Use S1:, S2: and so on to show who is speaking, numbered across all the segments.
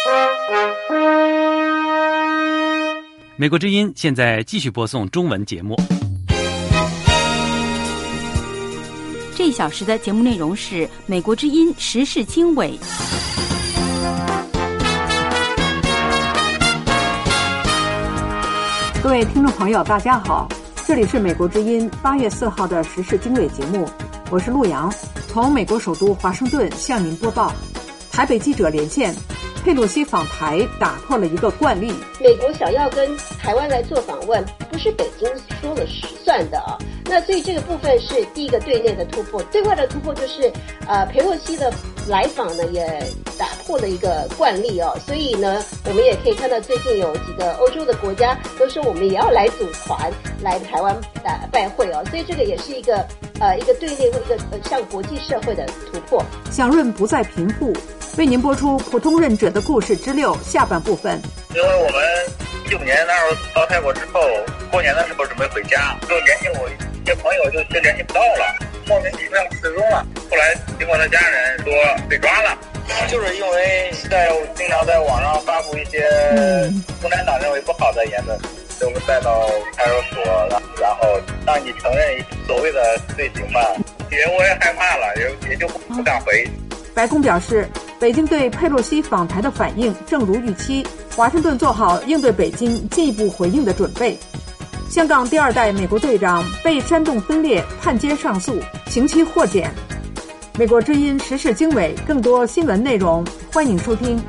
S1: 美国之音现在继续播送中文节目。
S2: 这一小时的节目内容是美国之音时事经纬。
S3: 各位听众朋友大家好，这里是美国之音8月4号的时事经纬节目，我是陆洋，从美国首都华盛顿向您播报。台北记者连线，佩洛西访台打破了一个惯例。
S4: 美国想要跟台湾来做访问，不是北京说了算的啊。那所以这个部分是第一个对内的突破，对外的突破就是佩洛西的来访呢也打破了一个惯例哦。所以呢，我们也可以看到最近有几个欧洲的国家都说我们也要来组团来台湾拜会哦。所以这个也是一个对内或一个向国际社会的突破。
S3: 想润不再贫富，为您播出普通忍者的故事之6下半部分。
S5: 因为我们19年那时候到泰国之后，过年的时候准备回家，就联系我一些朋友就联系不到了，莫名其妙失踪了。后来经过他家人说被抓了，就是因为经常在网上发布一些共产党认为不好的言论，就带到派出所，然后让你承认所谓的罪行吧。我也害怕了，也就不敢回。
S3: 白宫表示，北京对佩洛西访台的反应正如预期，华盛顿做好应对北京进一步回应的准备。香港第2代美国队长被煽动分裂判监上诉，刑期获减。美国之音时事经纬，更多新闻内容，欢迎收听。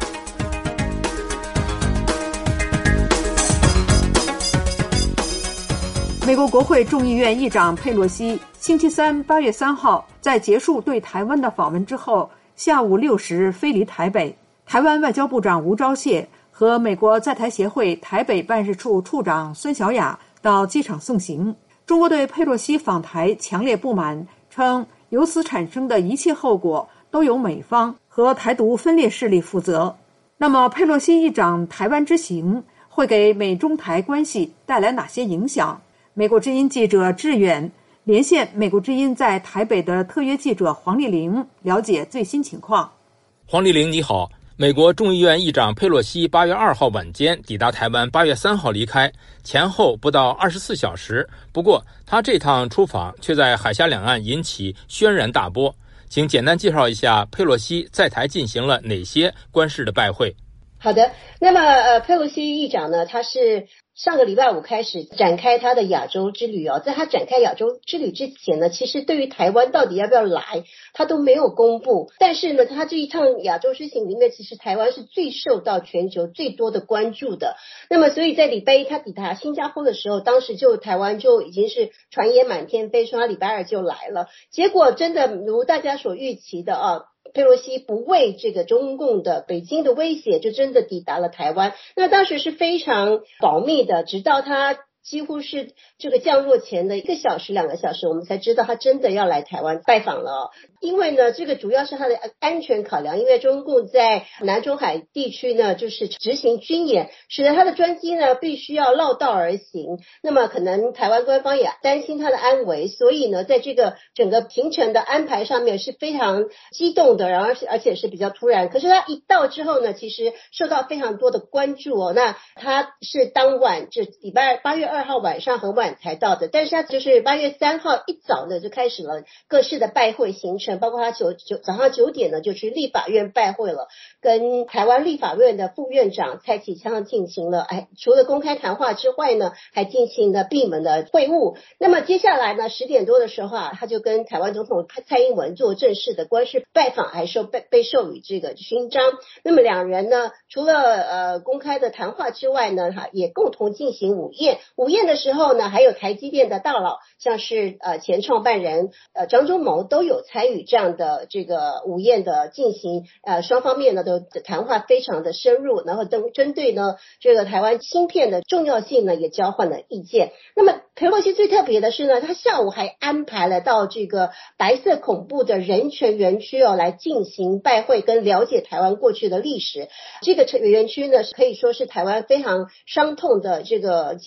S3: 美国国会众议院议长佩洛西星期三8月3号在结束对台湾的访问之后，下午6时飞离台北。台湾外交部长吴钊燮和美国在台协会台北办事处处长孙小雅到机场送行。中国对佩洛西访台强烈不满，称由此产生的一切后果都由美方和台独分裂势力负责。那么佩洛西议长台湾之行会给美中台关系带来哪些影响？美国之音记者志远连线美国之音在台北的特约记者黄丽玲，了解最新情况。
S6: 黄丽玲你好，美国众议院议长佩洛西8月2号晚间抵达台湾，8月3号离开，前后不到24小时。不过他这趟出访却在海峡两岸引起轩然大波。请简单介绍一下佩洛西在台进行了哪些官式的拜会。
S4: 好的，那么佩洛西议长呢，他是上个礼拜5开始展开他的亚洲之旅哦。在他展开亚洲之旅之前呢，其实对于台湾到底要不要来，他都没有公布。但是呢，他这一趟亚洲之行里面，其实台湾是最受到全球最多的关注的。那么，所以在礼拜一他抵达新加坡的时候，当时就台湾就已经是传言满天飞，说他礼拜2就来了。结果真的如大家所预期的啊。佩洛西不畏这个中共的北京的威胁，就真的抵达了台湾。那当时是非常保密的，直到他几乎是这个降落前的1个小时、2个小时，我们才知道他真的要来台湾拜访了哦。因为呢，这个主要是他的安全考量，因为中共在南中海地区呢，就是执行军演，使得他的专机呢必须要绕道而行。那么可能台湾官方也担心他的安危，所以呢，在这个整个行程的安排上面是非常激动的，然后而且是比较突然。可是他一到之后呢，其实受到非常多的关注哦。那他是当晚就礼拜8月2号晚上很晚才到的，但是他就是8月3号一早呢就开始了各式的拜会行程。包括他早上9点呢就去立法院拜会了，跟台湾立法院的副院长蔡启昌进行了除了公开谈话之外呢，还进行了闭门的会晤。那么接下来呢10点多的时候他就跟台湾总统蔡英文做正式的官式拜访，还被授予这个勋章。那么两人呢除了公开的谈话之外呢，也共同进行午宴。午宴的时候呢，还有台积电的大佬，像是前创办人张忠谋都有参与这样的这个午宴的进行。双方面呢都谈话非常的深入，然后针对呢这个台湾芯片的重要性呢也交换了意见。那么佩洛西最特别的是呢，他下午还安排了到这个白色恐怖的人权园区来进行拜会跟了解台湾过去的历史。这个园区呢可以说是台湾非常伤痛的这个经历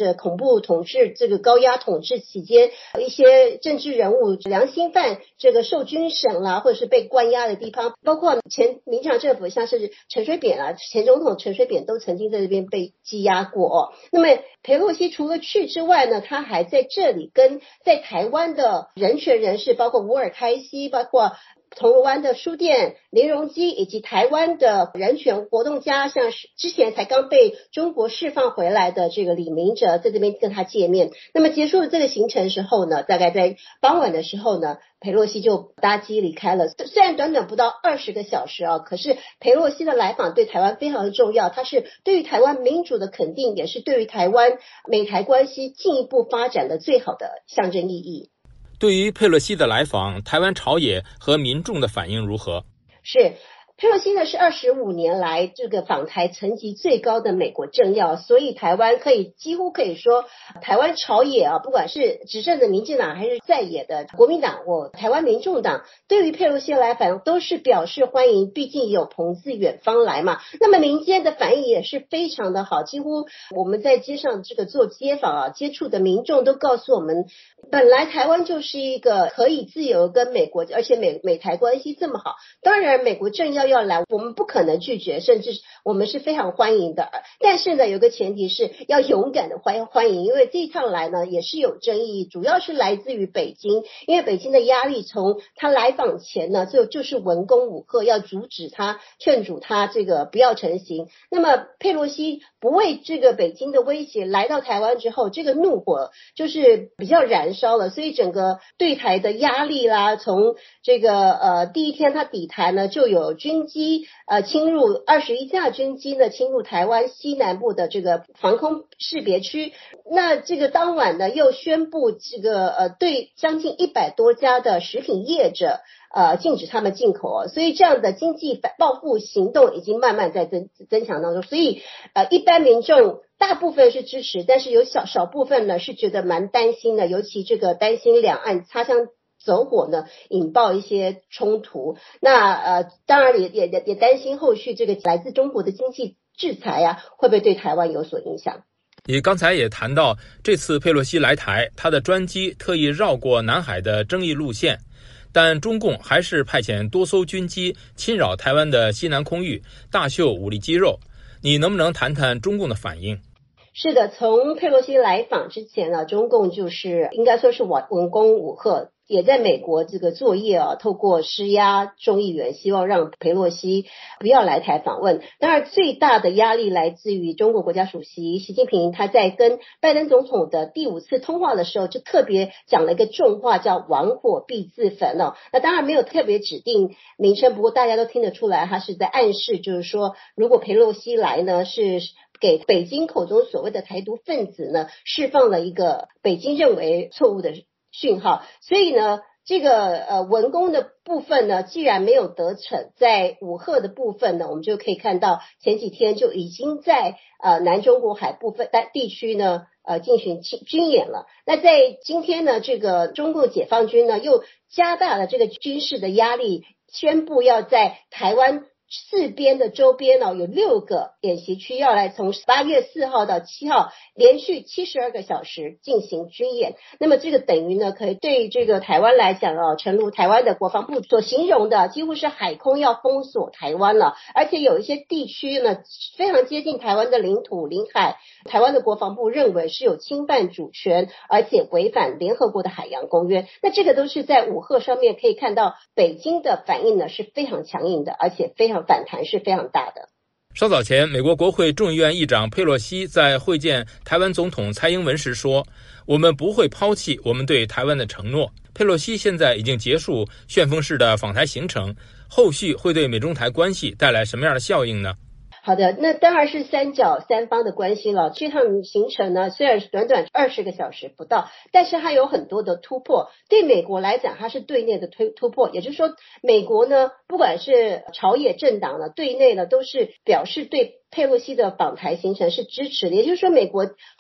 S4: 着恐怖统治这个高压统治期间一些政治人物良心犯这个受军审啦，或者是被关押的地方，包括前民进党政府像是陈水扁啊，前总统陈水扁都曾经在这边被羁押过。那么裴洛西除了去之外呢，他还在这里跟在台湾的人权人士，包括吴尔开西，包括铜锣湾的书店林荣基，以及台湾的人权活动家，像是之前才刚被中国释放回来的这个李明哲，在这边跟他见面。那么结束了这个行程之后呢，大概在傍晚的时候呢，裴洛西就搭机离开了。虽然短短不到20个小时啊，可是裴洛西的来访对台湾非常的重要，它是对于台湾民主的肯定，也是对于台湾美台关系进一步发展的最好的象征意义。
S6: 对于佩洛西的来访，台湾朝野和民众的反应如何？
S4: 是佩洛西呢是25年来这个访台层级最高的美国政要，所以台湾几乎可以说，台湾朝野啊，不管是执政的民进党还是在野的国民党或台湾民众党，对于佩洛西来访都是表示欢迎，毕竟有朋自远方来嘛。那么民间的反应也是非常的好，几乎我们在街上这个做街访啊，接触的民众都告诉我们，本来台湾就是一个可以自由跟美国，而且美台关系这么好，当然美国政要要来，我们不可能拒绝，甚至我们是非常欢迎的。但是呢，有个前提是要勇敢的欢迎，因为这一趟来呢也是有争议，主要是来自于北京，因为北京的压力从他来访前呢就是文攻武吓，要阻止他，劝阻他这个不要成行。那么佩洛西不畏这个北京的威胁，来到台湾之后，这个怒火就是比较燃烧了，所以整个对台的压力啦，从这个第一天他抵台呢，就有军机侵入21架军机呢侵入台湾西南部的这个防空识别区。那这个当晚呢又宣布这个对将近100多家的食品业者禁止他们进口所以这样的经济报复行动已经慢慢在增强当中。所以一般民众大部分是支持，但是有少部分呢是觉得蛮担心的，尤其这个担心两岸擦枪走火呢，引爆一些冲突。那当然也担心后续这个来自中国的经济制裁啊，会不会对台湾有所影响？
S6: 你刚才也谈到，这次佩洛西来台，他的专机特意绕过南海的争议路线，但中共还是派遣多艘军机侵扰台湾的西南空域，大秀武力肌肉。你能不能谈谈中共的反应？
S4: 是的，从佩洛西来访之前呢，中共就是应该说是文攻武吓，也在美国这个作业透过施压众议员，希望让裴洛西不要来台访问。当然最大的压力来自于中国国家主席习近平，他在跟拜登总统的第5次通话的时候，就特别讲了一个重话，叫玩火必自焚那当然没有特别指定名称，不过大家都听得出来，他是在暗示，就是说如果裴洛西来呢，是给北京口中所谓的台独分子呢释放了一个北京认为错误的讯号。所以呢这个文攻的部分呢既然没有得逞，在武吓的部分呢，我们就可以看到前几天就已经在南中国海部分地区呢进行军演了。那在今天呢，这个中共解放军呢又加大了这个军事的压力，宣布要在台湾4边的周边有6个演习区，要来从8月4号到7号连续72个小时进行军演。那么这个等于呢，可以对这个台湾来讲诚如台湾的国防部所形容的，几乎是海空要封锁台湾了。而且有一些地区呢非常接近台湾的领土领海，台湾的国防部认为是有侵犯主权，而且违反联合国的海洋公约。那这个都是在武吓上面可以看到，北京的反应呢是非常强硬的，而且非常反弹是非常大的。
S6: 稍早前，美国国会众议院议长佩洛西在会见台湾总统蔡英文时说，我们不会抛弃我们对台湾的承诺。佩洛西现在已经结束旋风式的访台行程，后续会对美中台关系带来什么样的效应呢？
S4: 好的，那当然是三方的关系了。这趟行程呢，虽然是短短20个小时不到，但是它有很多的突破。对美国来讲，它是对内的突破，也就是说，美国呢，不管是朝野政党呢，对内呢，都是表示对佩洛西的访台行程是支持的。也就是说，美国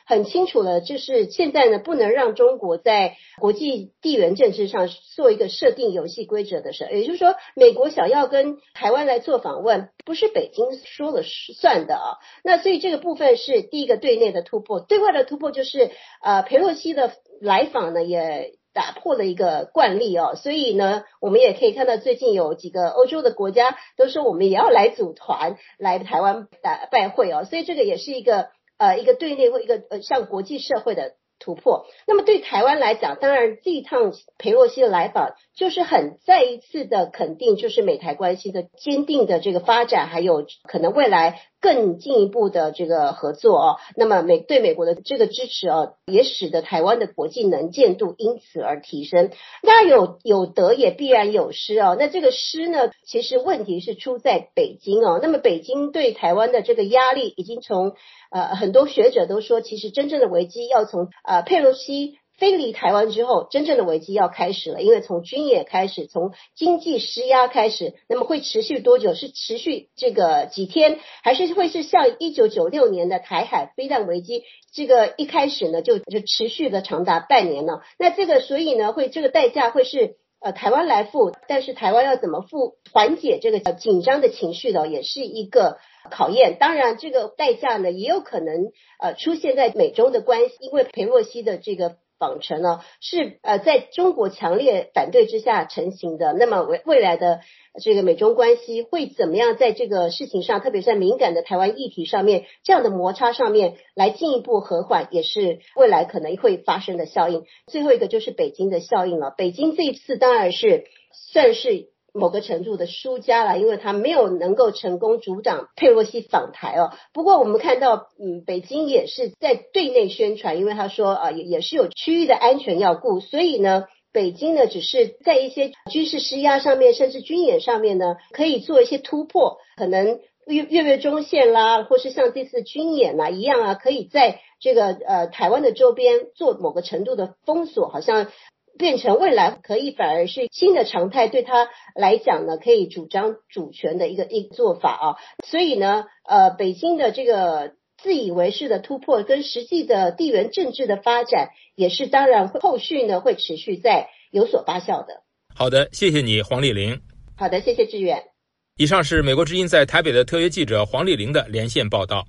S4: 很清楚了，就是现在呢不能让中国在国际地缘政治上做一个设定游戏规则的事，也就是说美国想要跟台湾来做访问，不是北京说了算的啊。那所以这个部分是第一个对内的突破，对外的突破就是裴洛西的来访呢也打破了一个惯例哦，所以呢我们也可以看到最近有几个欧洲的国家都说我们也要来组团来台湾拜会哦，所以这个也是一个对内或一个向国际社会的突破。那么对台湾来讲，当然这一趟裴洛西的来访就是很再一次的肯定，就是美台关系的坚定的这个发展，还有可能未来更进一步的这个合作哦。那么对美国的这个支持哦，也使得台湾的国际能见度因此而提升。当然有得也必然有失哦。那这个失呢，其实问题是出在北京哦。那么北京对台湾的这个压力已经从很多学者都说，其实真正的危机要从佩洛西飞离台湾之后，真正的危机要开始了，因为从军演开始，从经济施压开始，那么会持续多久？是持续这个几天，还是会是像1996年的台海飞弹危机，这个一开始呢就持续了长达半年呢？那这个所以呢这个代价会是台湾来付，但是台湾要怎么付缓解这个紧张的情绪呢，也是一个考验。当然这个代价呢也有可能出现在美中的关系，因为裴洛西的这个访程呢是在中国强烈反对之下成型的。那么未来的这个美中关系会怎么样在这个事情上，特别是在敏感的台湾议题上面，这样的摩擦上面来进一步和缓，也是未来可能会发生的效应。最后一个就是北京的效应了。北京这一次当然是算是某个程度的输家了，因为他没有能够成功阻挡佩洛西访台哦。不过我们看到北京也是在对内宣传，因为他说也是有区域的安全要顾，所以呢北京呢只是在一些军事施压上面，甚至军演上面呢可以做一些突破，可能越中线啦，或是像这次军演一样啊，可以在这个台湾的周边做某个程度的封锁，好像变成未来可以反而是新的常态，对他来讲呢可以主张主权的一个做法啊。所以呢北京的这个自以为是的突破跟实际的地缘政治的发展，也是当然后续呢会持续在有所发酵的。
S6: 好的，谢谢你黄丽玲。
S4: 好的，谢谢志远。
S6: 以上是美国之音在台北的特约记者黄丽玲的连线报道。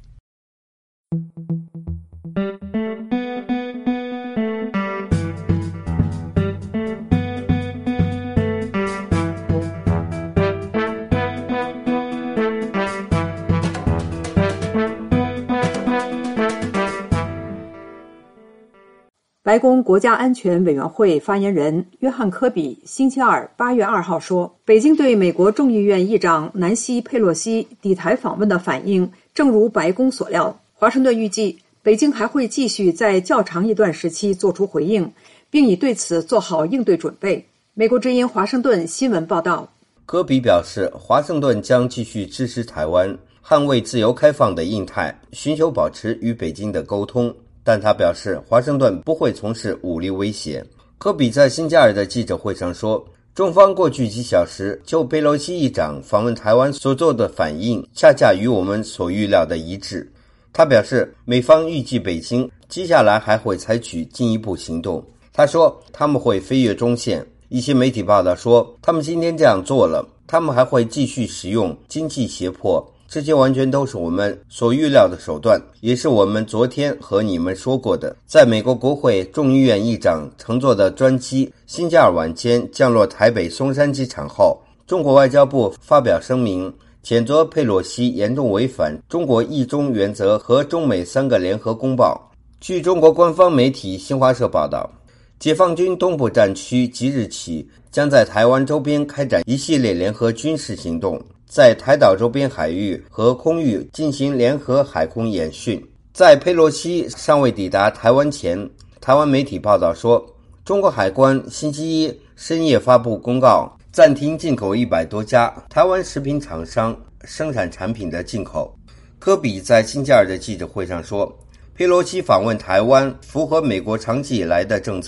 S3: 白宫国家安全委员会发言人约翰·科比星期二8月2号说，北京对美国众议院议长南希·佩洛西抵台访问的反应正如白宫所料。华盛顿预计北京还会继续在较长一段时期做出回应，并已对此做好应对准备。美国之音华盛顿新闻报道，
S7: 科比表示，华盛顿将继续支持台湾，捍卫自由开放的印太，寻求保持与北京的沟通。但他表示，华盛顿不会从事武力威胁。科比在新加尔的记者会上说，中方过去几小时就佩洛西议长访问台湾所做的反应，恰恰与我们所预料的一致。他表示，美方预计北京接下来还会采取进一步行动。他说，他们会飞越中线。一些媒体报道说，他们今天这样做了，他们还会继续使用经济胁迫。这些完全都是我们所预料的手段，也是我们昨天和你们说过的。在美国国会众议院议长乘坐的专机星期二晚间降落台北松山机场后，中国外交部发表声明，谴责佩洛西严重违反中国一中原则和中美3个联合公报。据中国官方媒体新华社报道，解放军东部战区即日起将在台湾周边开展一系列联合军事行动，在台岛周边海域和空域进行联合海空演训。在佩洛西尚未抵达台湾前，台湾媒体报道说，中国海关星期一深夜发布公告，暂停进口100多家台湾食品厂商生产产品的进口。科比在星期二的记者会上说，佩洛西访问台湾符合美国长期以来的政策，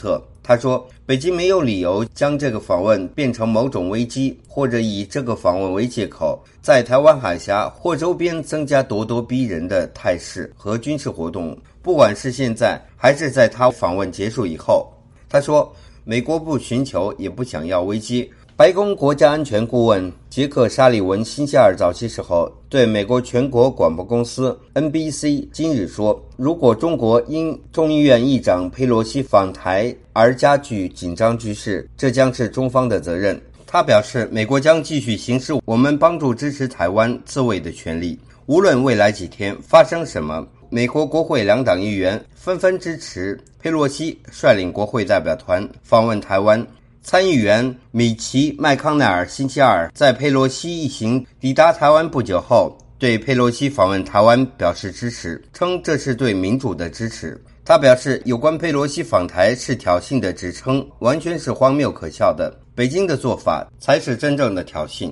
S7: 他说，北京没有理由将这个访问变成某种危机，或者以这个访问为借口，在台湾海峡或周边增加咄咄逼人的态势和军事活动，不管是现在还是在他访问结束以后。他说，美国不寻求也不想要危机。白宫国家安全顾问杰克·沙利文星期二早些时候对美国全国广播公司 NBC 今日说，如果中国因众议院议长佩洛西访台而加剧紧张局势，这将是中方的责任。他表示，美国将继续行使我们帮助支持台湾自卫的权利，无论未来几天发生什么。美国国会两党议员纷纷支持佩洛西率领国会代表团访问台湾。参议员米奇·麦康奈尔星期二在佩洛西一行抵达台湾不久后，对佩洛西访问台湾表示支持，称这是对民主的支持。他表示，有关佩洛西访台是挑衅的指称，完全是荒谬可笑的，北京的做法才是真正的挑衅。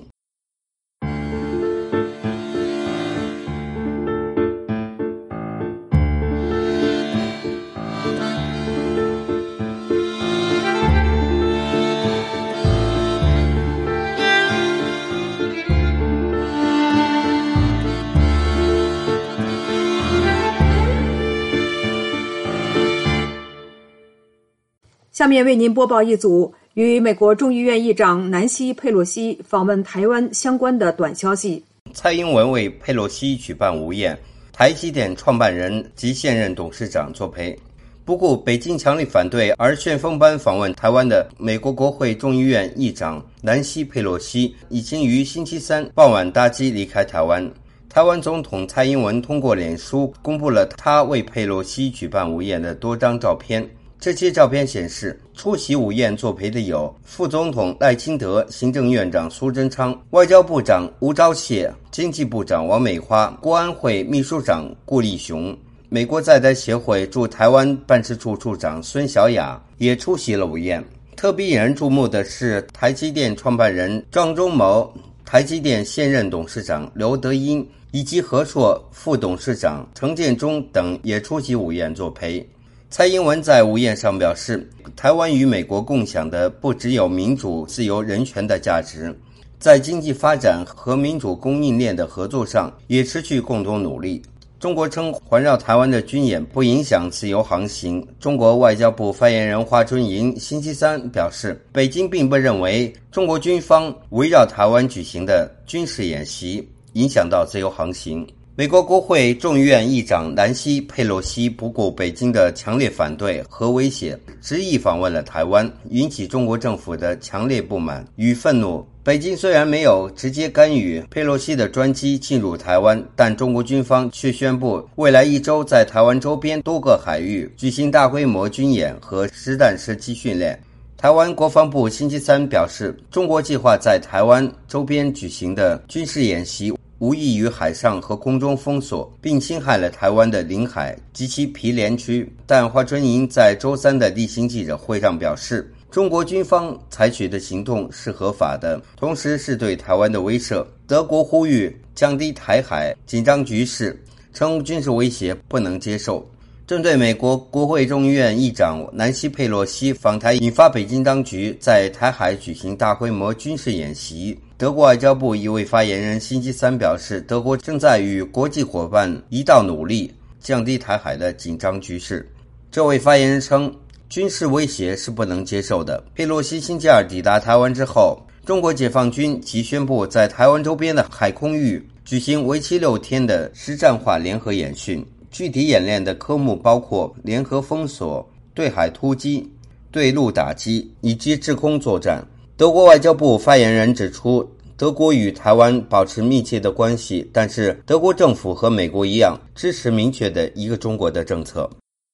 S3: 下面为您播报一组与美国众议院议长南希·佩洛西访问台湾相关的短消息。
S7: 蔡英文为佩洛西举办午宴，台积电创办人及现任董事长作陪。不顾北京强力反对而旋风般访问台湾的美国国会众议院议长南希·佩洛西已经于星期三傍晚搭机离开台湾。台湾总统蔡英文通过脸书公布了他为佩洛西举办午宴的多张照片。这些照片显示，出席午宴作陪的有副总统赖清德、行政院长苏贞昌、外交部长吴钊燮、经济部长王美花、国安会秘书长顾立雄。美国在台协会驻台湾办事处处长孙小雅也出席了午宴。特别引人注目的是，台积电创办人庄忠谋、台积电现任董事长刘德音以及和硕副董事长陈建忠等也出席午宴作陪。蔡英文在午宴上表示，台湾与美国共享的不只有民主、自由、人权的价值，在经济发展和民主供应链的合作上也持续共同努力。中国称环绕台湾的军演不影响自由航行。中国外交部发言人华春莹星期三表示，北京并不认为中国军方围绕台湾举行的军事演习影响到自由航行。美国国会众议院议长南希·佩洛西不顾北京的强烈反对和威胁，执意访问了台湾，引起中国政府的强烈不满与愤怒。北京虽然没有直接干预佩洛西的专机进入台湾，但中国军方却宣布未来一周在台湾周边多个海域举行大规模军演和实弹射击训练。台湾国防部星期三表示，中国计划在台湾周边举行的军事演习无异于海上和空中封锁，并侵害了台湾的领海及其毗连区。但华春莹在周三的例行记者会上表示，中国军方采取的行动是合法的，同时是对台湾的威慑。德国呼吁降低台海紧张局势，称军事威胁不能接受。针对美国国会众议院议长南希·佩洛西访台引发北京当局在台海举行大规模军事演习，德国外交部一位发言人星期三表示，德国正在与国际伙伴一道努力降低台海的紧张局势。这位发言人称，军事威胁是不能接受的。佩洛西星期二抵达台湾之后，中国解放军即宣布在台湾周边的海空域举行为期6天的实战化联合演训。具体演练的科目包括联合封锁、对海突击、对陆打击以及制空作战。德国外交部发言人指出，德国与台湾保持密切的关系，但是德国政府和美国一样支持明确的一个中国的政策。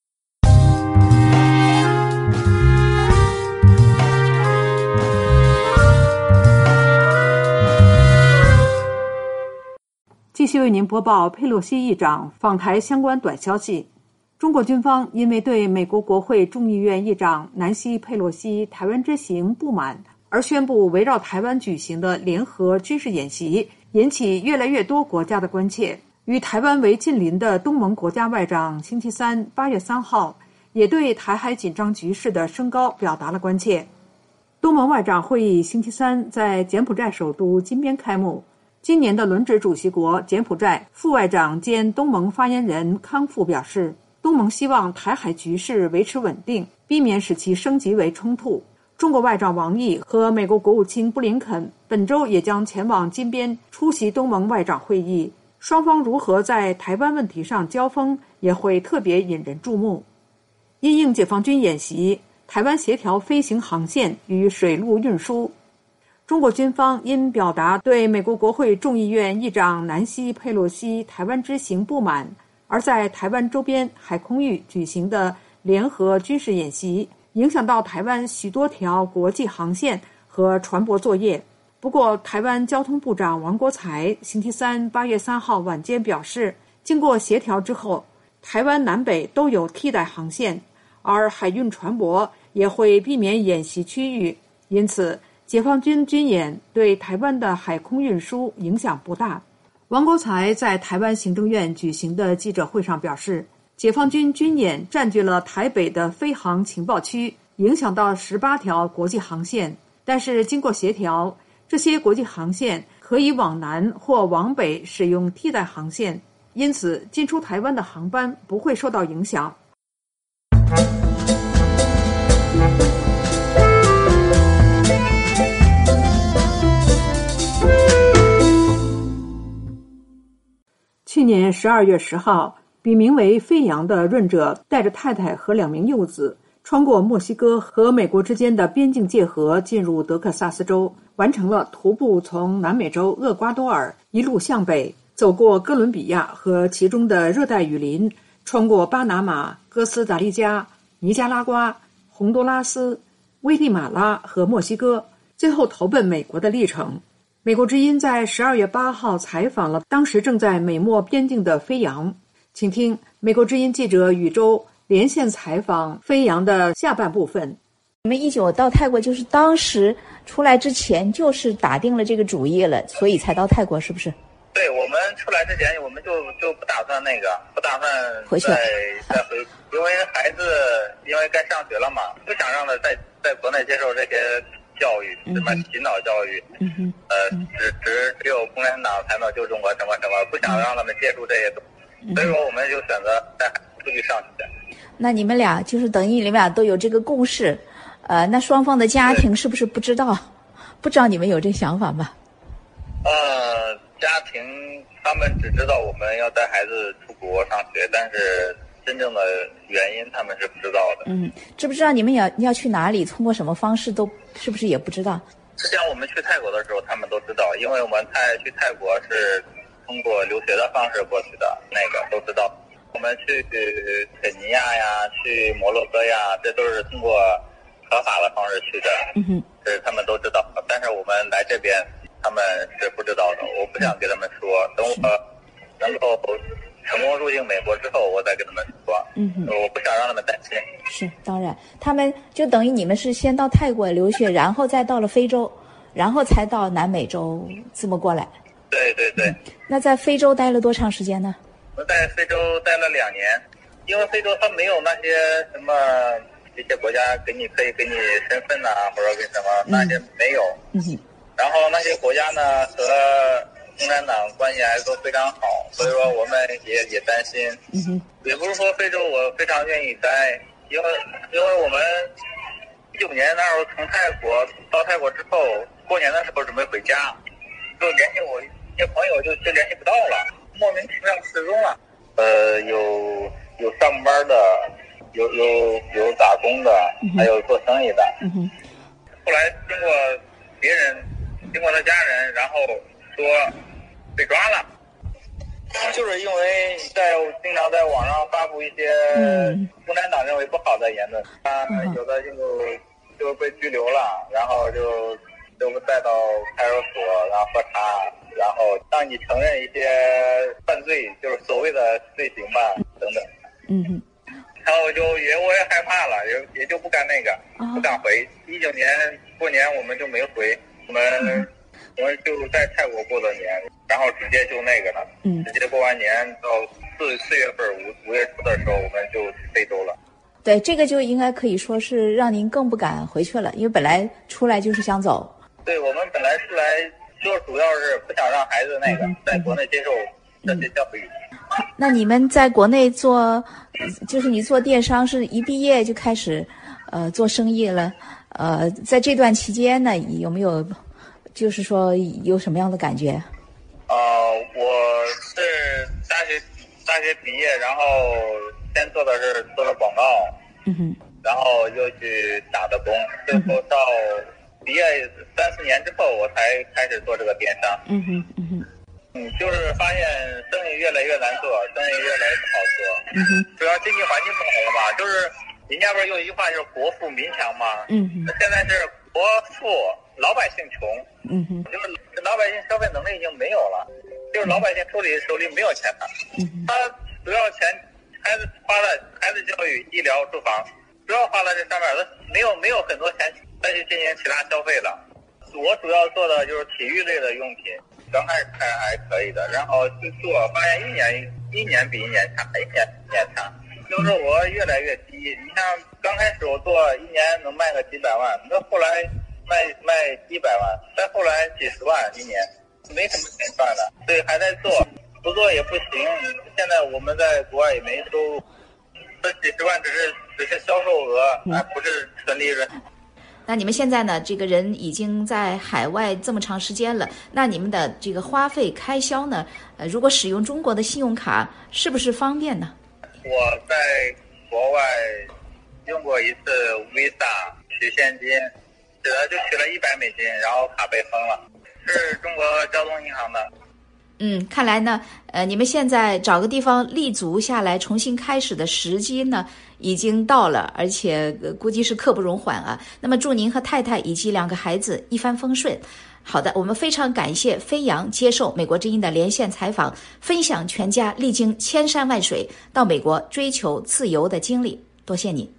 S3: 继续为您播报佩洛西议长访台相关短消息。中国军方因为对美国国会众议院议长南希·佩洛西台湾之行不满，而宣布围绕台湾举行的联合军事演习，引起越来越多国家的关切。与台湾为近邻的东盟国家外长星期三8月3号也对台海紧张局势的升高表达了关切。东盟外长会议星期三在柬埔寨首都金边开幕。今年的轮值主席国柬埔寨副外长兼东盟发言人康富表示，东盟希望台海局势维持稳定，避免使其升级为冲突。中国外长王毅和美国国务卿布林肯本周也将前往金边出席东盟外长会议，双方如何在台湾问题上交锋也会特别引人注目。因应解放军演习，台湾协调飞行航线与水陆运输。中国军方因表达对美国国会众议院议长南希·佩洛西台湾之行不满，而在台湾周边海空域举行的联合军事演习，影响到台湾许多条国际航线和船舶作业。不过，台湾交通部长王国材星期三8月3号晚间表示，经过协调之后，台湾南北都有替代航线，而海运船舶也会避免演习区域，因此解放军军演对台湾的海空运输影响不大。王国材在台湾行政院举行的记者会上表示，解放军军演占据了台北的飞航情报区，影响到18条国际航线，但是经过协调，这些国际航线可以往南或往北使用替代航线，因此进出台湾的航班不会受到影响。去年12月10号，笔名为飞扬的润者带着太太和2名幼子穿过墨西哥和美国之间的边境界河，进入德克萨斯州，完成了徒步从南美洲厄瓜多尔一路向北，走过哥伦比亚和其中的热带雨林，穿过巴拿马、哥斯达黎加、尼加拉瓜、洪都拉斯、危地马拉和墨西哥，最后投奔美国的历程。美国之音在12月8号采访了当时正在美墨边境的飞扬，请听美国之音记者宇宙连线采访飞扬的下半部分。
S8: 你们19到泰国就是当时出来之前就是打定了这个主意了，所以才到泰国，是不是？
S5: 对，我们出来之前我们就不打算不打算
S8: 回去
S5: 再回，因为孩子因为该上学了嘛，不想让他在国内接受这些教育，什么洗脑教育，只有共产党才能救中国什么什么，不想让他们接触这些东西，所以说我们就选择带孩子出去上学。
S8: 那你们俩就是等于你们俩都有这个共识，那双方的家庭是不是不知道你们有这想法吗？
S5: 家庭他们只知道我们要带孩子出国上学，但是真正的原因他们是不知道的。
S8: 知不知道你们要去哪里，通过什么方式都是不是也不知道？
S5: 之前我们去泰国的时候他们都知道，因为我们去泰国是通过留学的方式过去的，那个都知道。我们去肯尼亚呀，去摩洛哥呀，这都是通过合法的方式去的，这他们都知道。但是我们来这边他们是不知道的，我不想给他们说，等我能够成功入境美国之后我再跟他们说，我不想让他们担心。
S8: 是，当然他们就等于你们是先到泰国留学，然后再到了非洲，然后才到南美洲这么过来。
S5: 对对对。
S8: 那在非洲待了多长时间呢？
S5: 我在非洲待了2年，因为非洲它没有那些什么这些国家可以给你身份或者给什么，那些没有。然后那些国家呢和共产党关系还都非常好，所以说我们也担心。也不是说非洲我非常愿意待，因为我们19年那时候从到泰国之后，过年的时候准备回家，就联系我一些朋友就联系不到了，莫名其妙失踪了。有上班的，有打工的，还有做生意的。后来经过他家人，然后说被抓了，就是因为经常在网上发布一些共产党认为不好的言论，有的就被拘留了，然后就带到派出所，然后喝茶，然后让你承认一些犯罪，就是所谓的罪行吧，等等。然后我也害怕了，也就不敢不敢回。19年过年我们就没回，我们就在泰国过的年，然后直接就了，直接过完年到4月份5月初的时候我们就去非洲了。
S8: 对，这个就应该可以说是让您更不敢回去了，因为本来出来就是想走。
S5: 对，我们本来出来就主要是不想让孩子在国内接受这些教育。
S8: 那你们在国内做，就是你做电商是一毕业就开始做生意了，在这段期间呢，有没有就是说有什么样的感觉？
S5: 我是大学毕业，然后先做的广告，然后又去打的工，最后到毕业3-4年之后，我才开始做这个电商。就是发现生意越来越难做，生意越来越不好做。主要经济环境不好了嘛，就是人家不是有一句话就是国富民强嘛。现在是国富老百姓穷。就是老百姓消费能力已经没有了，就是老百姓手里没有钱了。他主要钱孩子花了孩子教育、医疗、住房，主要花了这上面，他没有很多钱再去进行其他消费了。我主要做的就是体育类的用品。刚开始看还可以的，然后去做，发现一年比一年差，一年比一年差，销售额越来越低。你像刚开始我做一年能卖个几百万，那后来卖几百万，再后来几十万一年，没什么钱赚的，所以还在做，不做也不行。现在我们在国外也没收入，这几十万只是销售额，而不是纯利润。
S8: 那你们现在呢？这个人已经在海外这么长时间了，那你们的这个花费开销呢？如果使用中国的信用卡，是不是方便呢？
S5: 我在国外用过一次 Visa 取现金，就取了$100，然后卡被封了，是中国交通银行的。
S8: 看来呢，你们现在找个地方立足下来，重新开始的时机呢，已经到了，而且估计是刻不容缓啊。那么祝您和太太以及2个孩子一帆风顺。好的，我们非常感谢飞扬接受美国之音的连线采访，分享全家历经千山万水到美国追求自由的经历，多谢你。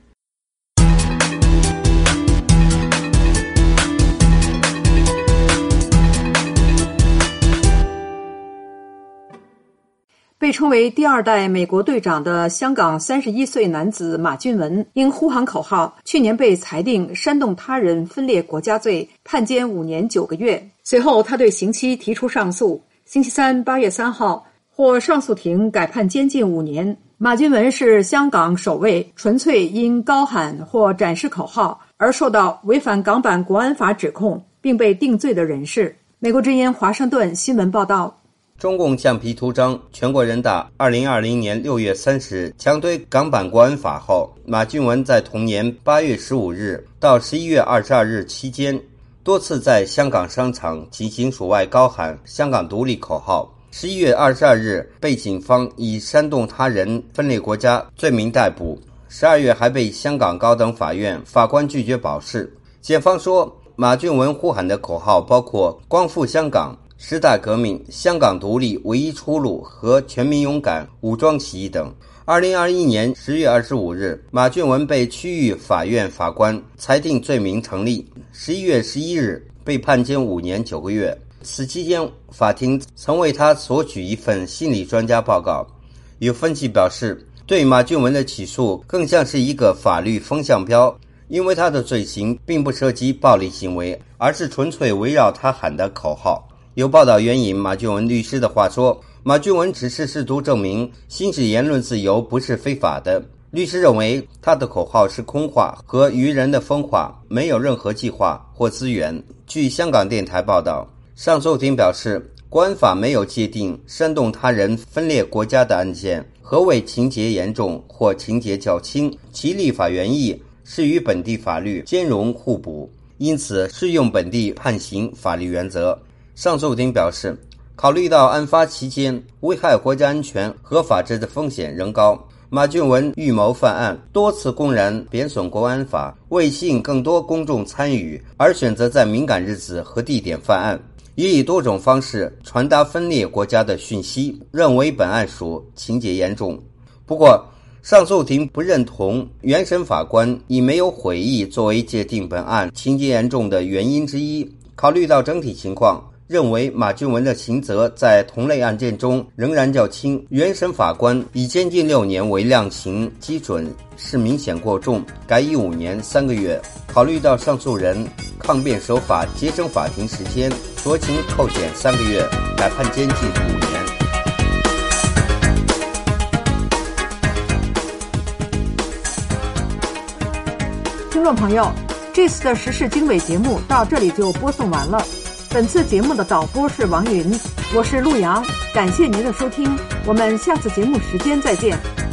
S3: 被称为第2代美国队长的香港31岁男子马俊文，因呼喊口号，去年被裁定煽动他人分裂国家罪，判监5年9个月。随后，他对刑期提出上诉。星期三8月3号，获上诉庭改判监禁5年。马俊文是香港首位纯粹因高喊或展示口号而受到违反港版国安法指控并被定罪的人士。美国之音华盛顿新闻报道。
S7: 中共橡皮图章，全国人大2020年6月30日强推港版国安法后，马俊文在同年8月15日到11月22日期间，多次在香港商场及警署外高喊香港独立口号。11月22日被警方以煽动他人分裂国家罪名逮捕，12月还被香港高等法院法官拒绝保释。检方说，马俊文呼喊的口号包括光复香港、时代革命、香港独立唯一出路和全民勇敢、武装起义等。2021年10月25日，马俊文被区域法院法官裁定罪名成立。11月11日被判监5年9个月。此期间，法庭曾为他索取一份心理专家报告。有分析表示，对马俊文的起诉更像是一个法律风向标，因为他的罪行并不涉及暴力行为，而是纯粹围绕他喊的口号。有报道援引马俊文律师的话说，马俊文只是试图证明行使言论自由不是非法的。律师认为他的口号是空话和愚人的疯话，没有任何计划或资源。据香港电台报道，上诉庭表示，国安法没有界定煽动他人分裂国家的案件何谓情节严重或情节较轻，其立法原意是与本地法律兼容互补，因此适用本地判刑法律原则。上诉庭表示，考虑到案发期间危害国家安全和法治的风险仍高，马俊文预谋犯案，多次公然贬损国安法，为吸引更多公众参与而选择在敏感日子和地点犯案，也以多种方式传达分裂国家的讯息，认为本案属情节严重。不过，上诉庭不认同原审法官以没有悔意作为界定本案情节严重的原因之一。考虑到整体情况， 认为马俊文的刑责在同类案件中仍然较轻，原审法官以监禁6年为量刑基准是明显过重，改以5年3个月。考虑到上诉人抗辩手法节省法庭时间，酌情扣减3个月，改判监禁5年。
S3: 听众朋友，这次的时事经纬节目到这里就播送完了。本次节目的导播是王云，我是陆阳，感谢您的收听，我们下次节目时间再见。